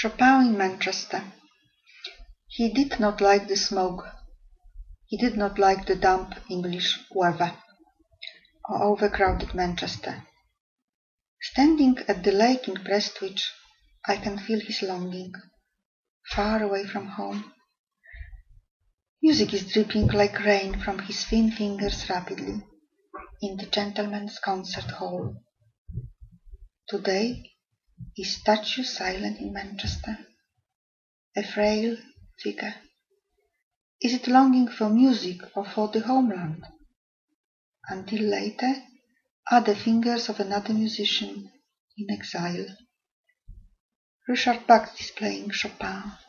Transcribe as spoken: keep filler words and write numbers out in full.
Chopin in Manchester. He did not like the smoke. He did not like the damp English weather or overcrowded Manchester. Standing at the lake in Prestwich, I can feel his longing, far away from home. Music is dripping like rain from his thin fingers rapidly in the gentleman's concert hall. Today is statue silent in Manchester, a frail figure. Is it longing for music or for the homeland? Until later are the fingers of another musician in exile. Richard Bach is playing Chopin.